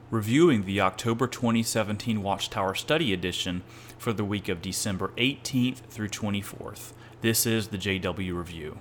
reviewing the October 2017 Watchtower Study Edition for the week of December 18th through 24th. This is the JW Review.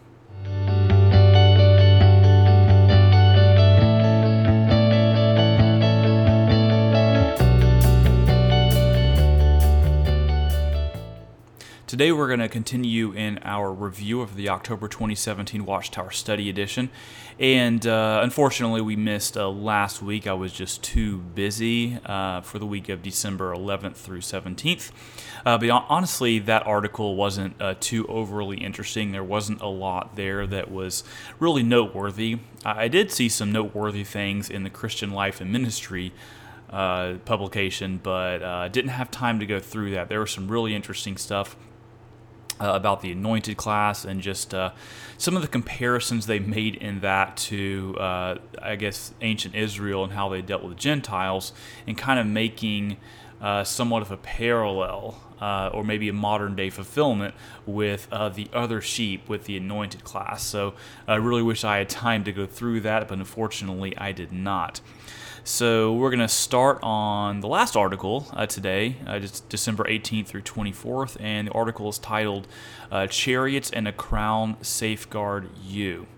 Today we're going to continue in our review of the October 2017 Watchtower Study Edition, and unfortunately we missed last week. I was just too busy for the week of December 11th through 17th, but honestly that article wasn't too overly interesting. There wasn't a lot there that was really noteworthy. I did see some noteworthy things in the Christian Life and Ministry publication, but didn't have time to go through that. There was some really interesting stuff about the anointed class and just some of the comparisons they made in that to, ancient Israel and how they dealt with Gentiles, and kind of making somewhat of a parallel or maybe a modern-day fulfillment with the other sheep, with the anointed class. So I really wish I had time to go through that, but unfortunately I did not. So we're going to start on the last article today, just December 18th through 24th, and the article is titled, Chariots and a Crown Safeguard You.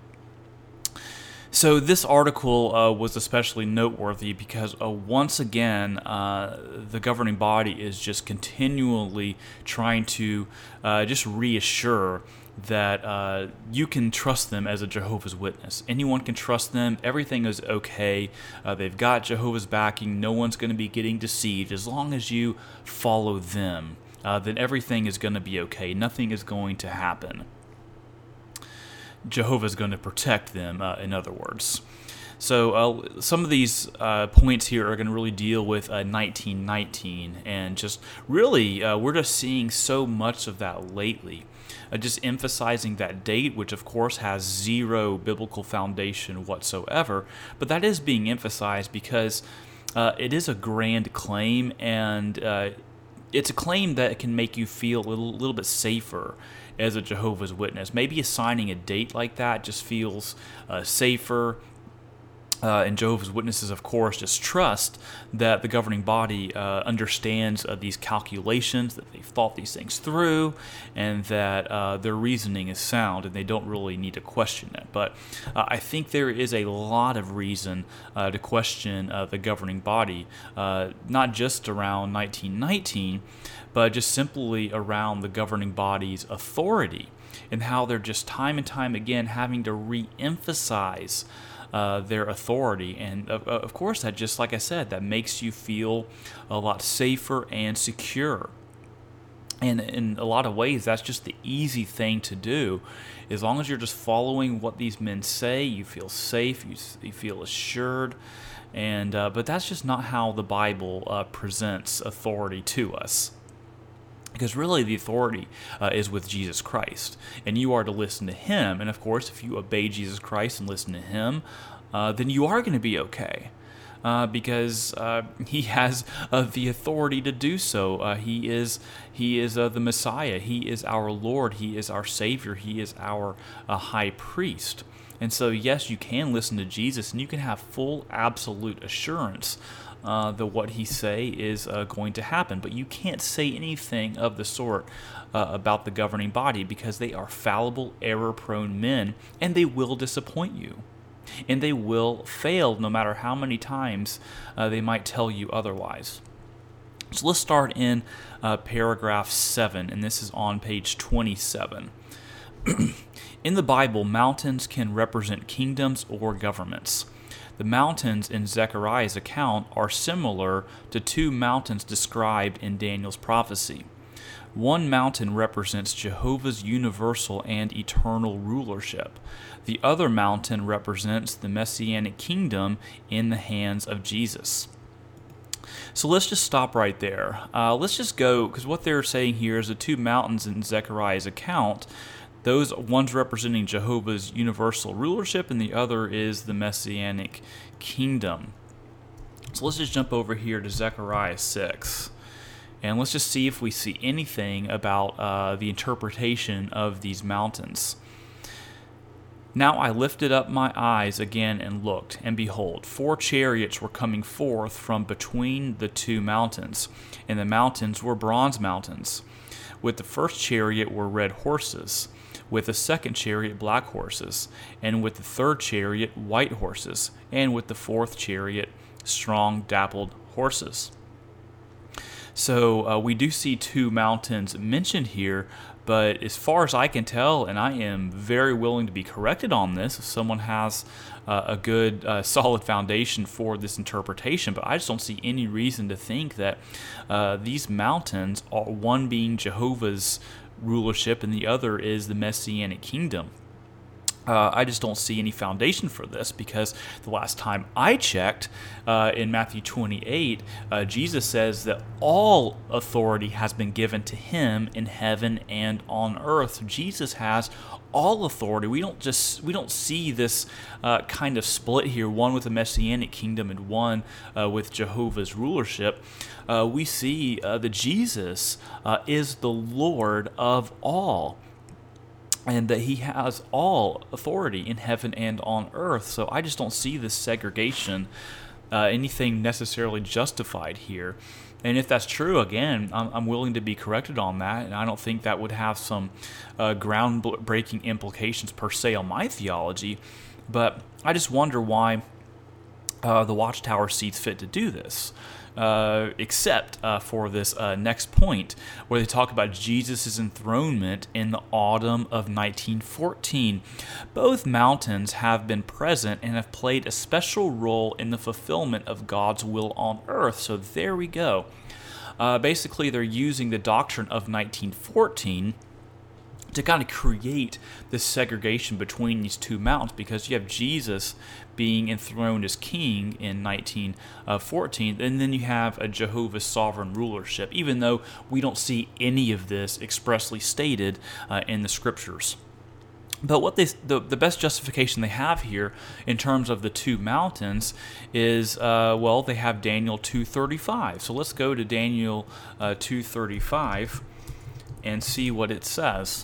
So this article was especially noteworthy because once again, the governing body is just continually trying to just reassure that you can trust them as a Jehovah's Witness. Anyone can trust them. Everything is okay. They've got Jehovah's backing. No one's going to be getting deceived. As long as you follow them, then everything is going to be okay. Nothing is going to happen. Jehovah's going to protect them, in other words. So some of these points here are going to really deal with 1919, and just really we're just seeing so much of that lately. Just emphasizing that date, which of course has zero biblical foundation whatsoever, but that is being emphasized because it is a grand claim, and it's a claim that can make you feel a little bit safer as a Jehovah's Witness. Maybe assigning a date like that just feels safer. And Jehovah's Witnesses, of course, just trust that the governing body understands these calculations, that they've thought these things through, and that their reasoning is sound, and they don't really need to question it. But I think there is a lot of reason to question the governing body, not just around 1919, but just simply around the governing body's authority, and how they're just time and time again having to re-emphasize their authority. And of course, that, just like I said, that makes you feel a lot safer and secure. And in a lot of ways, that's just the easy thing to do. As long as you're just following what these men say, you feel safe, you feel assured. And but that's just not how the Bible presents authority to us. Because really the authority is with Jesus Christ, and you are to listen to Him. And of course, if you obey Jesus Christ and listen to Him, then you are going to be okay, because He has the authority to do so. He is the Messiah. He is our Lord. He is our Savior. He is our High Priest. And so, yes, you can listen to Jesus, and you can have full, absolute assurance that what He say is going to happen. But you can't say anything of the sort about the governing body, because they are fallible, error-prone men, and they will disappoint you. And they will fail no matter how many times they might tell you otherwise. So let's start in paragraph 7, and this is on page 27. In the Bible, mountains can represent kingdoms or governments. The mountains in Zechariah's account are similar to two mountains described in Daniel's prophecy. One mountain represents Jehovah's universal and eternal rulership. The other mountain represents the Messianic kingdom in the hands of Jesus. So let's just stop right there. Let's just go, because what they're saying here is the two mountains in Zechariah's account, those one's representing Jehovah's universal rulership, and the other is the Messianic kingdom. So let's just jump over here to Zechariah 6. And let's just see if we see anything about the interpretation of these mountains. Now I lifted up my eyes again and looked, and behold, 4 chariots were coming forth from between the 2 mountains, and the mountains were bronze mountains. With the first chariot were red horses, with the second chariot black horses, and with the third chariot white horses, and with the fourth chariot strong dappled horses. So we do see 2 mountains mentioned here, but as far as I can tell, and I am very willing to be corrected on this if someone has a good, solid foundation for this interpretation, but I just don't see any reason to think that these mountains are, one being Jehovah's rulership and the other is the Messianic kingdom. I just don't see any foundation for this, because the last time I checked, in Matthew 28, Jesus says that all authority has been given to him in heaven and on earth. Jesus has all authority. We don't see this kind of split here, one with the Messianic kingdom and one with Jehovah's rulership. We see that Jesus is the Lord of all, and that he has all authority in heaven and on earth. So I just don't see this segregation, anything necessarily justified here. And if that's true, again, I'm willing to be corrected on that, and I don't think that would have some groundbreaking implications per se on my theology. But I just wonder why the Watchtower sees fit to do this. Except for this next point, where they talk about Jesus' enthronement in the autumn of 1914. Both mountains have been present and have played a special role in the fulfillment of God's will on earth. So there we go. Basically, they're using the doctrine of 1914 to kind of create this segregation between these 2 mountains, because you have Jesus being enthroned as king in 1914, and then you have a Jehovah's sovereign rulership, even though we don't see any of this expressly stated in the scriptures. But what the best justification they have here in terms of the 2 mountains is, they have Daniel 2:35. So let's go to Daniel 2:35 and see what it says.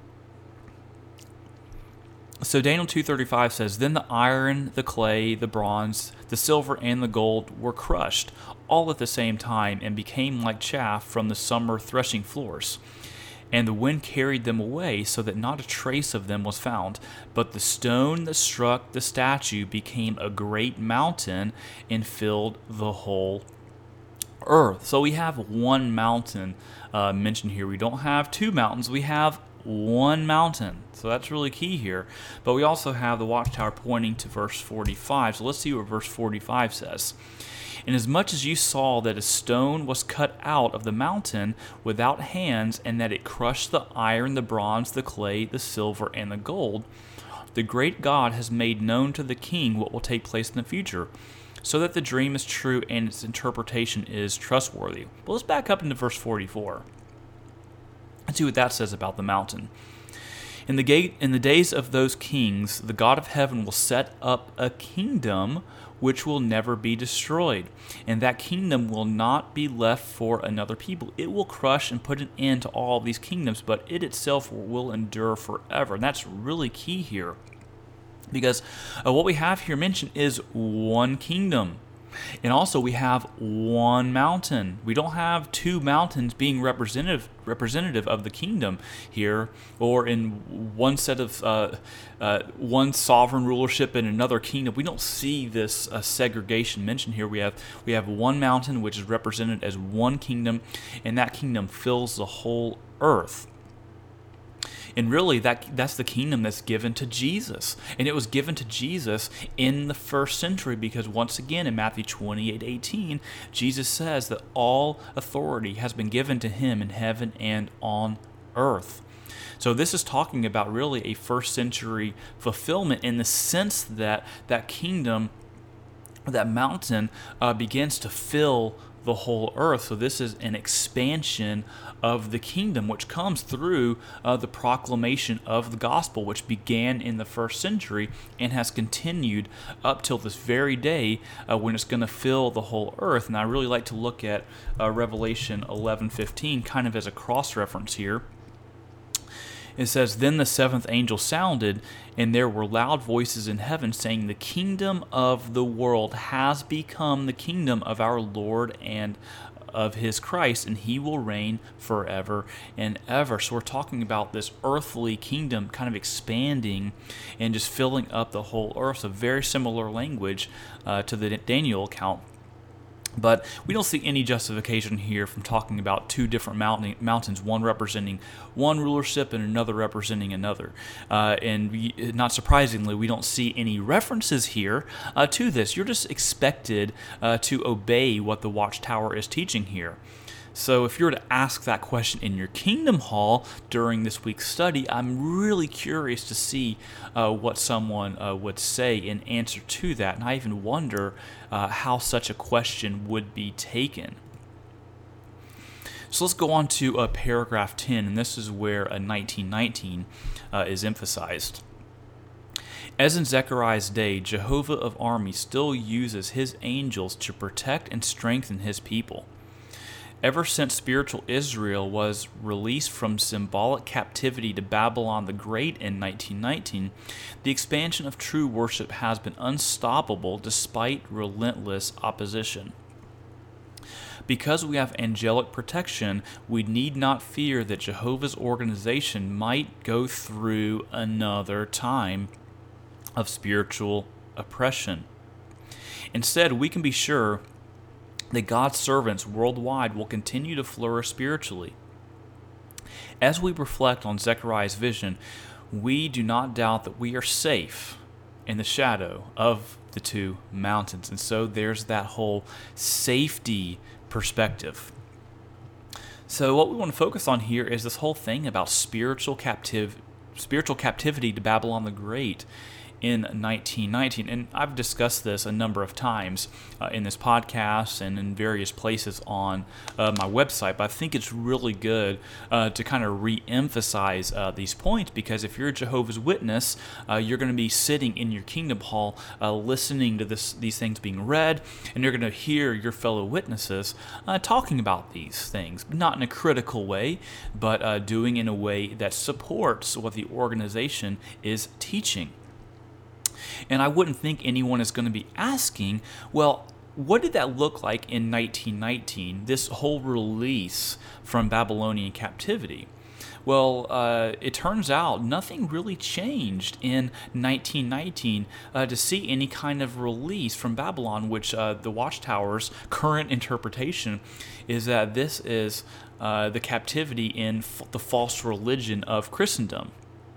So Daniel 2:35 says, "Then the iron, the clay, the bronze, the silver, and the gold were crushed, all at the same time, and became like chaff from the summer threshing floors. And the wind carried them away, so that not a trace of them was found. But the stone that struck the statue became a great mountain and filled the whole earth." So we have 1 mountain mentioned here. We don't have 2 mountains. We have 1 mountain. So that's really key here. But we also have the Watchtower pointing to verse 45. So let's see what verse 45 says. "Inasmuch as you saw that a stone was cut out of the mountain without hands, and that it crushed the iron, the bronze, the clay, the silver, and the gold, the great God has made known to the king what will take place in the future, so that the dream is true and its interpretation is trustworthy." Well, let's back up into verse 44. Let's see what that says about the mountain. In the days of those kings, the God of heaven will set up a kingdom which will never be destroyed. And that kingdom will not be left for another people. It will crush and put an end to all of these kingdoms, but it itself will endure forever. And that's really key here, because what we have here mentioned is 1 kingdom. And also we have 1 mountain. We don't have 2 mountains being representative of the kingdom here, or in one set of one sovereign rulership in another kingdom. We don't see this segregation mentioned here. We have 1 mountain, which is represented as 1 kingdom, and that kingdom fills the whole earth. And really, that's the kingdom that's given to Jesus. And it was given to Jesus in the 1st century, because once again in Matthew 28:18, Jesus says that all authority has been given to him in heaven and on earth. So this is talking about really a 1st century fulfillment, in the sense that that kingdom, that mountain, begins to fill the whole earth. So this is an expansion of the kingdom, which comes through the proclamation of the gospel, which began in the 1st century and has continued up till this very day, when it's going to fill the whole earth. And I really like to look at Revelation 11:15 kind of as a cross-reference here. It says, "Then the seventh angel sounded, and there were loud voices in heaven saying, 'The kingdom of the world has become the kingdom of our Lord and of his Christ, and he will reign forever and ever.'" So we're talking about this earthly kingdom kind of expanding and just filling up the whole earth. So very similar language to the Daniel account. But we don't see any justification here from talking about two different mountains, one representing one rulership and another representing another. Not surprisingly, we don't see any references here to this. You're just expected to obey what the Watchtower is teaching here. So if you were to ask that question in your Kingdom Hall during this week's study, I'm really curious to see what someone would say in answer to that. And I even wonder how such a question would be taken. So let's go on to paragraph 10, and this is where 1919 is emphasized. "As in Zechariah's day, Jehovah of armies still uses his angels to protect and strengthen his people. Ever since spiritual Israel was released from symbolic captivity to Babylon the Great in 1919, the expansion of true worship has been unstoppable despite relentless opposition. Because we have angelic protection, we need not fear that Jehovah's organization might go through another time of spiritual oppression. Instead, we can be sure that God's servants worldwide will continue to flourish spiritually. As we reflect on Zechariah's vision, we do not doubt that we are safe in the shadow of the two mountains." And so there's that whole safety perspective. So what we want to focus on here is this whole thing about spiritual captivity to Babylon the Great in 1919. And I've discussed this a number of times in this podcast and in various places on my website, but I think it's really good to kind of re-emphasize these points, because if you're a Jehovah's Witness, you're going to be sitting in your Kingdom Hall listening to these things being read, and you're going to hear your fellow witnesses talking about these things, not in a critical way, but doing in a way that supports what the organization is teaching. And I wouldn't think anyone is going to be asking, well, what did that look like in 1919, this whole release from Babylonian captivity? Well, it turns out nothing really changed in 1919 to see any kind of release from Babylon, which the Watchtower's current interpretation is that this is the captivity in the false religion of Christendom.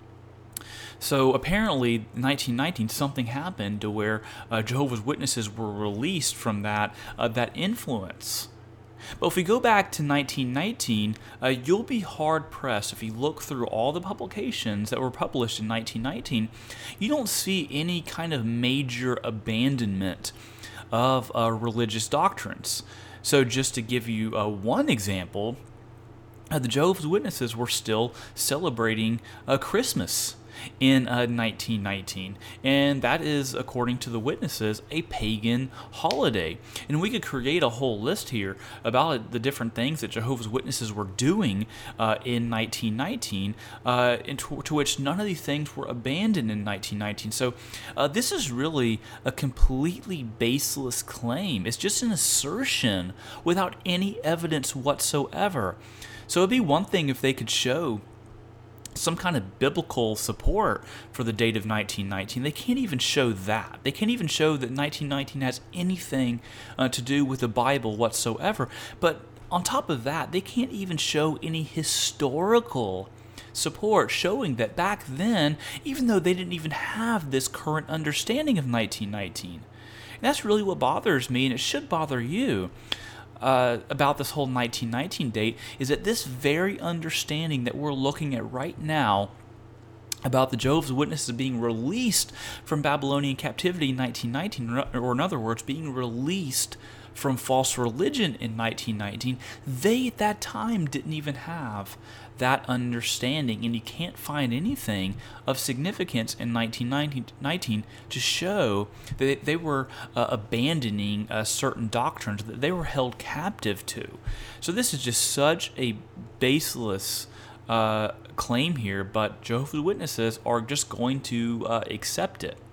So apparently, 1919, something happened to where Jehovah's Witnesses were released from that influence. But if we go back to 1919, you'll be hard-pressed if you look through all the publications that were published in 1919. You don't see any kind of major abandonment of religious doctrines. So just to give you one example, the Jehovah's Witnesses were still celebrating Christmas in 1919, and that is, according to the witnesses, a pagan holiday. And we could create a whole list here about the different things that Jehovah's Witnesses were doing in 1919, to which none of these things were abandoned in 1919. So this is really a completely baseless claim. It's just an assertion without any evidence whatsoever. So it'd be one thing if they could show some kind of biblical support for the date of 1919. They can't even show that. They can't even show that 1919 has anything to do with the Bible whatsoever. But on top of that, they can't even show any historical support showing that back then, even though they didn't even have this current understanding of 1919. And that's really what bothers me, and it should bother you. About this whole 1919 date is that this very understanding that we're looking at right now about the Jehovah's Witnesses being released from Babylonian captivity in 1919, or in other words, being released from false religion in 1919, they at that time didn't even have that understanding, and you can't find anything of significance in 1919 to show that they were abandoning certain doctrines that they were held captive to. So this is just such a baseless claim here, but Jehovah's Witnesses are just going to accept it.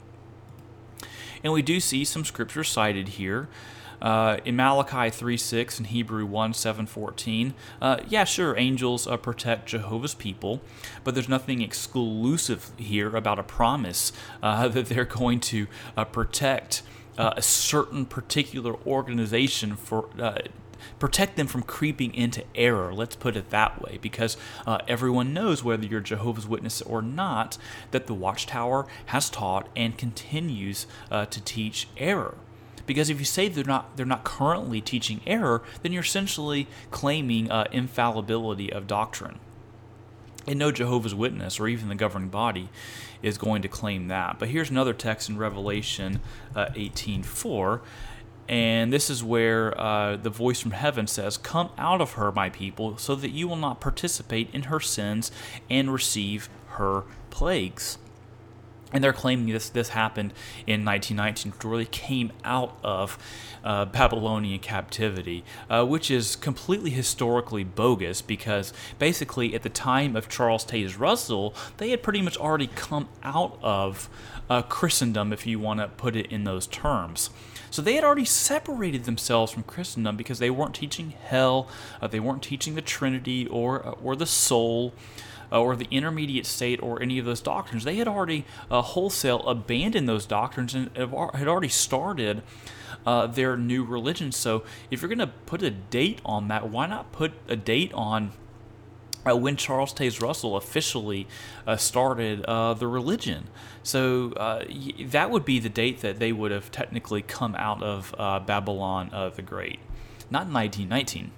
And we do see some scripture cited here. In Malachi 3:6 and Hebrew 1:7-14, yeah, sure, angels protect Jehovah's people, but there's nothing exclusive here about a promise that they're going to protect a certain particular organization protect them from creeping into error. Let's put it that way, because everyone knows, whether you're Jehovah's Witness or not, that the Watchtower has taught and continues to teach error. Because if you say they're not currently teaching error, then you're essentially claiming infallibility of doctrine. And no Jehovah's Witness or even the governing body is going to claim that. But here's another text in Revelation 18:4. And this is where the voice from heaven says, "Come out of her, my people, so that you will not participate in her sins and receive her plagues." And they're claiming this happened in 1919, which really came out of Babylonian captivity, which is completely historically bogus, because basically at the time of Charles Taze Russell, they had pretty much already come out of Christendom, if you want to put it in those terms. So they had already separated themselves from Christendom, because they weren't teaching hell, they weren't teaching the Trinity or the soul, or the intermediate state, or any of those doctrines. They had already wholesale abandoned those doctrines and had already started their new religion. So if you're going to put a date on that, why not put a date on when Charles Taze Russell officially started the religion? So that would be the date that they would have technically come out of Babylon the Great, not 1919.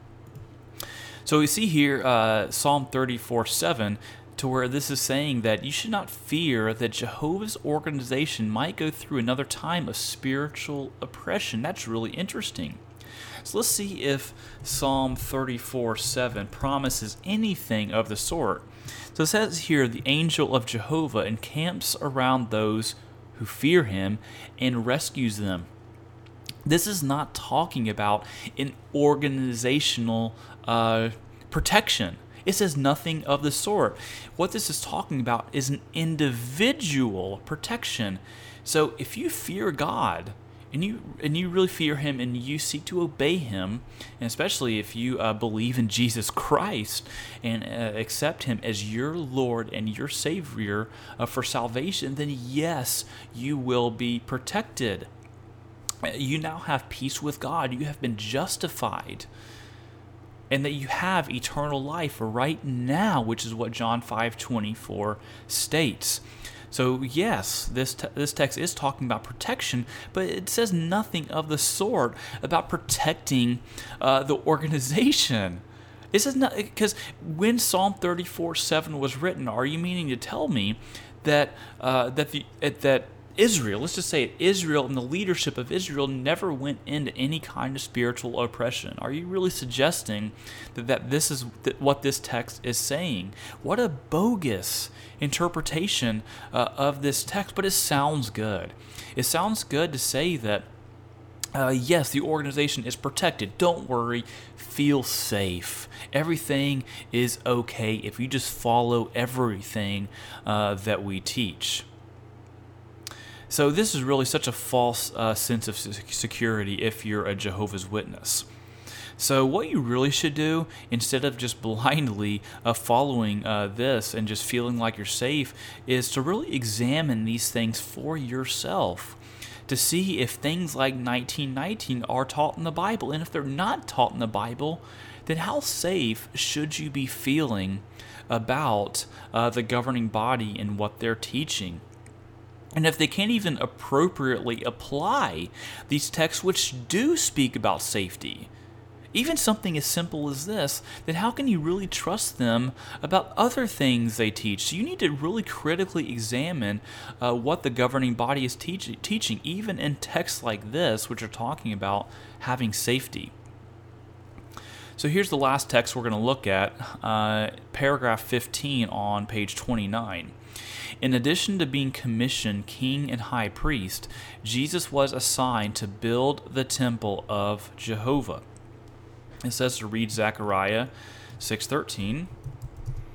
So we see here Psalm 34:7, to where this is saying that you should not fear that Jehovah's organization might go through another time of spiritual oppression. That's really interesting. So let's see if Psalm 34:7 promises anything of the sort. So it says here, "The angel of Jehovah encamps around those who fear him and rescues them." This is not talking about an organizational protection. It says nothing of the sort. What this is talking about is an individual protection. So if you fear God, and you really fear him, and you seek to obey him, and especially if you believe in Jesus Christ and accept him as your Lord and your Savior for salvation, then yes, you will be protected. You now have peace with God. You have been justified, and that you have eternal life right now, which is what John 5:24 states. So yes, this text is talking about protection, but it says nothing of the sort about protecting the organization. It says not, because when Psalm 34:7 was written, are you meaning to tell me that that Israel, let's just say Israel and the leadership of Israel, never went into any kind of spiritual oppression? Are you really suggesting that this is what this text is saying? What a bogus interpretation of this text, but it sounds good. It sounds good to say that, yes, the organization is protected. Don't worry. Feel safe. Everything is okay if you just follow everything that we teach. So this is really such a false sense of security if you're a Jehovah's Witness. So what you really should do, instead of just blindly following this and just feeling like you're safe, is to really examine these things for yourself, to see if things like 1919 are taught in the Bible. And if they're not taught in the Bible, then how safe should you be feeling about the governing body and what they're teaching? And if they can't even appropriately apply these texts which do speak about safety, even something as simple as this, then how can you really trust them about other things they teach? So you need to really critically examine what the governing body is teaching, even in texts like this, which are talking about having safety. So here's the last text we're going to look at, paragraph 15 on page 29. In addition to being commissioned king and high priest, Jesus was assigned to build the temple of Jehovah. It says to read Zechariah 6:13.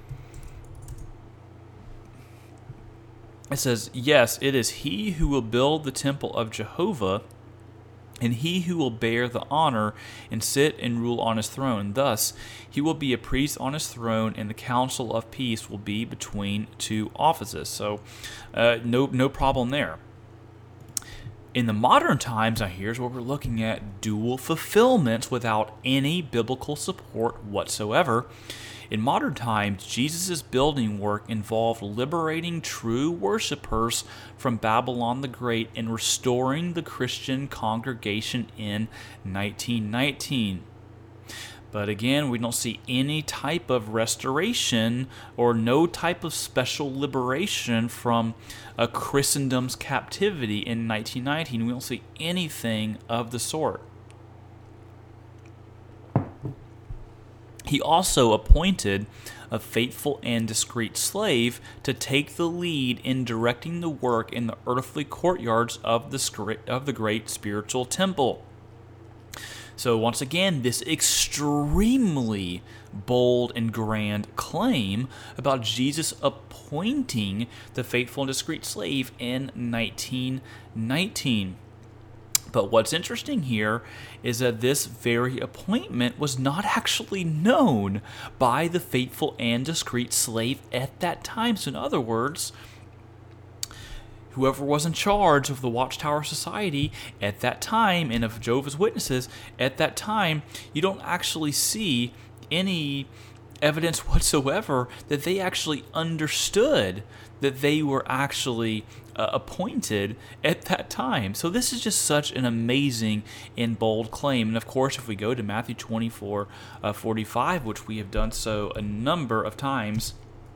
it says, yes, it is he who will build the temple of Jehovah, and he who will bear the honor and sit and rule on his throne. Thus he will be a priest on his throne, and the council of peace will be between two offices. So no problem there. In the modern times, now here's where we're looking at dual fulfillments without any biblical support whatsoever. In modern times, Jesus' building work involved liberating true worshipers from Babylon the Great and restoring the Christian congregation in 1919. But again, we don't see any type of restoration or no type of special liberation from Christendom's captivity in 1919. We don't see anything of the sort. He also appointed a faithful and discreet slave to take the lead in directing the work in the earthly courtyards of the great spiritual temple. So once again, this extremely bold and grand claim about Jesus appointing the faithful and discreet slave in 1919. But what's interesting here is that this very appointment was not actually known by the faithful and discreet slave at that time. So in other words, whoever was in charge of the Watchtower Society at that time and of Jehovah's Witnesses at that time, you don't actually see any evidence whatsoever that they actually understood that they were actually appointed at that time. So this is just such an amazing and bold claim. And of course, if we go to Matthew 24:45, which we have done so a number of times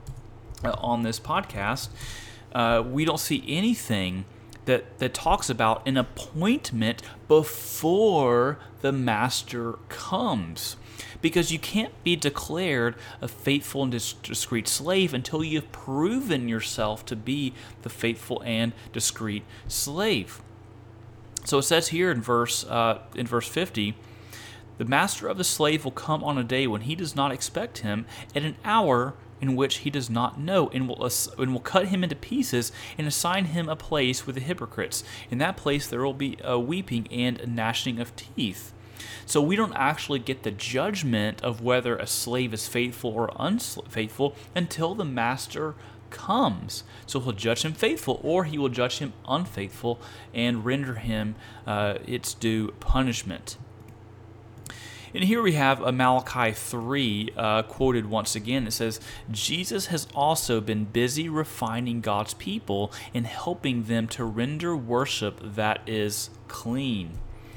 on this podcast, we don't see anything that talks about an appointment before the master comes. Because you can't be declared a faithful and discreet slave until you've proven yourself to be the faithful and discreet slave. So it says here in verse 50, the master of the slave will come on a day when he does not expect him, at an hour in which he does not know, and will cut him into pieces and assign him a place with the hypocrites. In that place there will be a weeping and a gnashing of teeth. So we don't actually get the judgment of whether a slave is faithful or unfaithful until the master comes. So he'll judge him faithful, or he will judge him unfaithful and render him its due punishment. And here we have Malachi 3 quoted once again. It says, Jesus has also been busy refining God's people and helping them to render worship that is clean.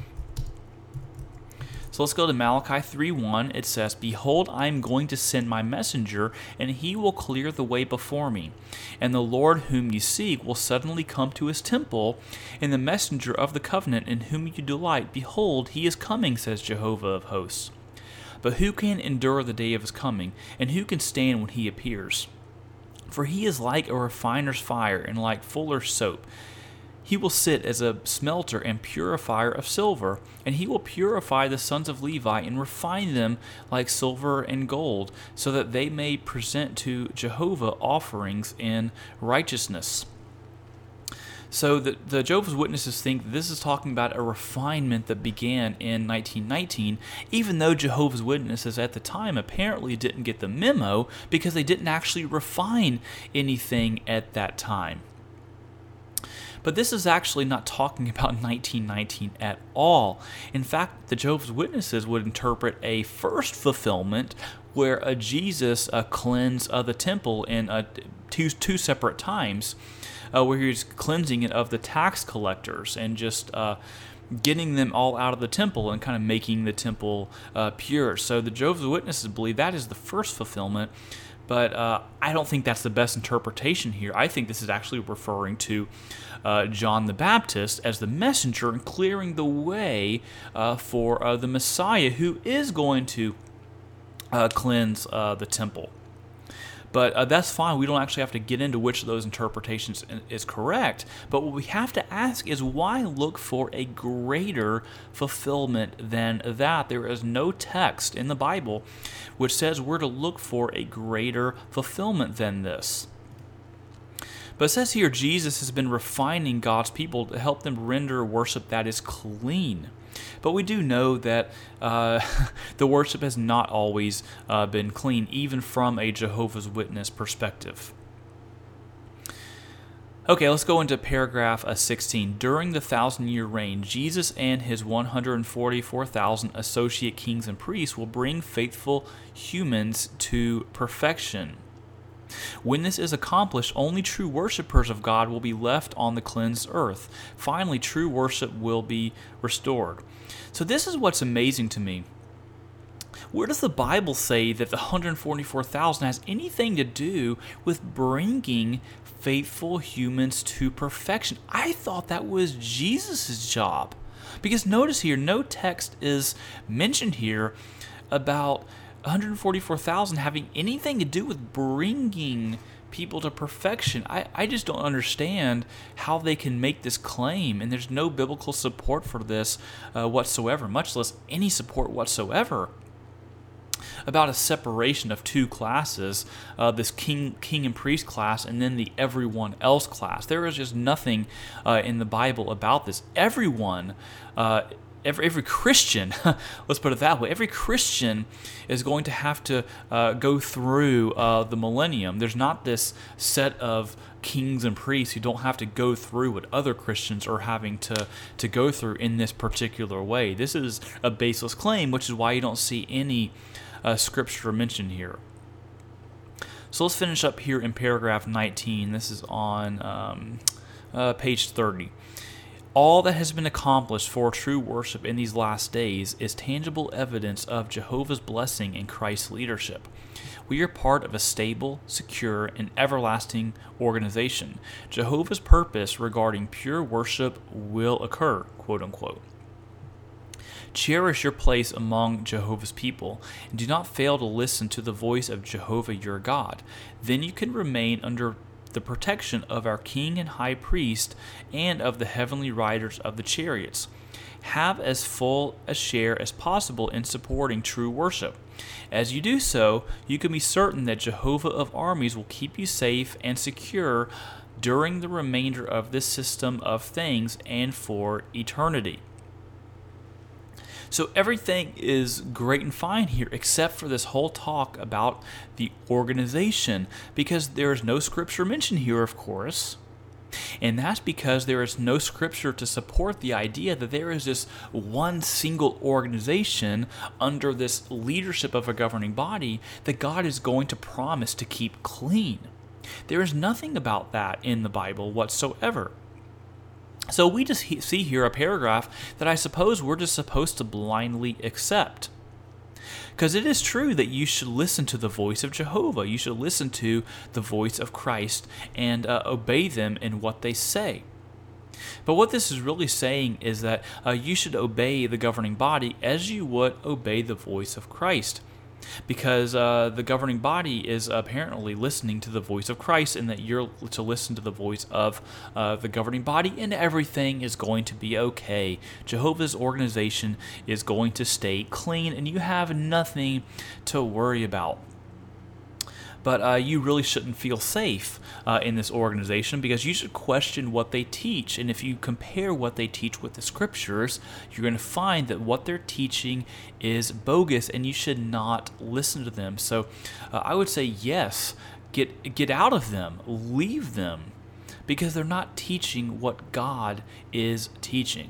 So let's go to Malachi 3:1. It says, behold, I am going to send my messenger, and he will clear the way before me. And the Lord whom you seek will suddenly come to his temple, and the messenger of the covenant in whom you delight, behold, he is coming, says Jehovah of hosts. But who can endure the day of his coming, and who can stand when he appears? For he is like a refiner's fire, and like fuller's soap. He will sit as a smelter and purifier of silver, and he will purify the sons of Levi and refine them like silver and gold, so that they may present to Jehovah offerings in righteousness. So the Jehovah's Witnesses think this is talking about a refinement that began in 1919, even though Jehovah's Witnesses at the time apparently didn't get the memo because they didn't actually refine anything at that time. But this is actually not talking about 1919 at all. In fact, the Jehovah's Witnesses would interpret a first fulfillment where Jesus cleansed the temple in two separate times, where he was cleansing it of the tax collectors and just getting them all out of the temple and kind of making the temple pure. So the Jehovah's Witnesses believe that is the first fulfillment. But I don't think that's the best interpretation here. I think this is actually referring to John the Baptist as the messenger and clearing the way for the Messiah who is going to cleanse the temple. But that's fine. We don't actually have to get into which of those interpretations is correct. But what we have to ask is why look for a greater fulfillment than that? There is no text in the Bible which says we're to look for a greater fulfillment than this. But it says here Jesus has been refining God's people to help them render worship that is clean. But we do know that the worship has not always been clean, even from a Jehovah's Witness perspective. Okay, let's go into paragraph 16. During the 1,000-year reign, Jesus and his 144,000 associate kings and priests will bring faithful humans to perfection. When this is accomplished, only true worshipers of God will be left on the cleansed earth. Finally, true worship will be restored. So this is what's amazing to me. Where does the Bible say that the 144,000 has anything to do with bringing faithful humans to perfection? I thought that was Jesus' job. Because notice here, no text is mentioned here about 144,000 having anything to do with bringing people to perfection. I just don't understand how they can make this claim, and there's no biblical support for this whatsoever, much less any support whatsoever about a separation of two classes, this king and priest class and then the everyone else class. There is just nothing in the Bible about this. Everyone, every Christian, let's put it that way, every Christian is going to have to go through the millennium. There's not this set of kings and priests who don't have to go through what other Christians are having to go through in this particular way. This is a baseless claim, which is why you don't see any scripture mentioned here. So let's finish up here in paragraph 19. This is on page 30. All that has been accomplished for true worship in these last days is tangible evidence of Jehovah's blessing in Christ's leadership. We are part of a stable, secure, and everlasting organization. Jehovah's purpose regarding pure worship will occur, quote unquote. Cherish your place among Jehovah's people, and do not fail to listen to the voice of Jehovah your God. Then you can remain under the protection of our King and High Priest and of the heavenly riders of the chariots. Have as full a share as possible in supporting true worship. As you do so, you can be certain that Jehovah of armies will keep you safe and secure during the remainder of this system of things and for eternity. So everything is great and fine here except for this whole talk about the organization, because there is no scripture mentioned here, of course. And that's because there is no scripture to support the idea that there is this one single organization under this leadership of a governing body that God is going to promise to keep clean. There is nothing about that in the Bible whatsoever. So we just see here a paragraph that I suppose we're just supposed to blindly accept. Because it is true that you should listen to the voice of Jehovah. You should listen to the voice of Christ and obey them in what they say. But what this is really saying is that you should obey the governing body as you would obey the voice of Christ. Because the governing body is apparently listening to the voice of Christ, and that you're to listen to the voice of the governing body, and everything is going to be okay. Jehovah's organization is going to stay clean, and you have nothing to worry about. But you really shouldn't feel safe in this organization, because you should question what they teach. And if you compare what they teach with the scriptures, you're going to find that what they're teaching is bogus, and you should not listen to them. So I would say yes, get out of them, leave them, because they're not teaching what God is teaching.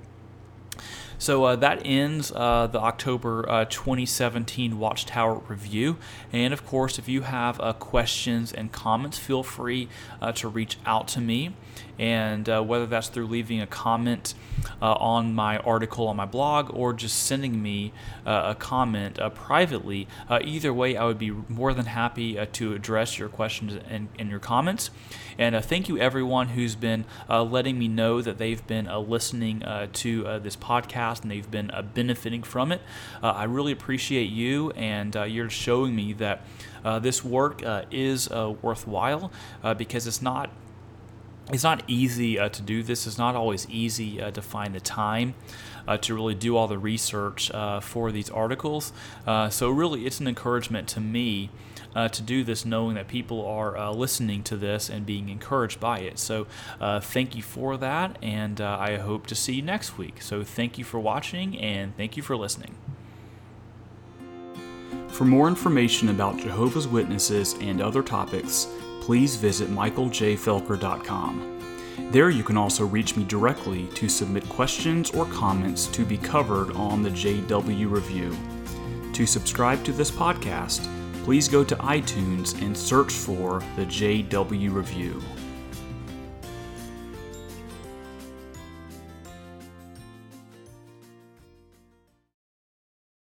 So that ends the October 2017 Watchtower Review. And of course, if you have questions and comments, feel free to reach out to me. And whether that's through leaving a comment on my article on my blog, or just sending me a comment privately, either way, I would be more than happy to address your questions and your comments. And thank you everyone who's been letting me know that they've been listening to this podcast and they've been benefiting from it. I really appreciate you, and you're showing me that this work is worthwhile, because it's not It's not easy to do this. It's not always easy to find the time to really do all the research for these articles. So really, it's an encouragement to me to do this, knowing that people are listening to this and being encouraged by it. So thank you for that, and I hope to see you next week. So thank you for watching, and thank you for listening. For more information about Jehovah's Witnesses and other topics, please visit michaeljfelker.com. There you can also reach me directly to submit questions or comments to be covered on the JW Review. To subscribe to this podcast, please go to iTunes and search for the JW Review.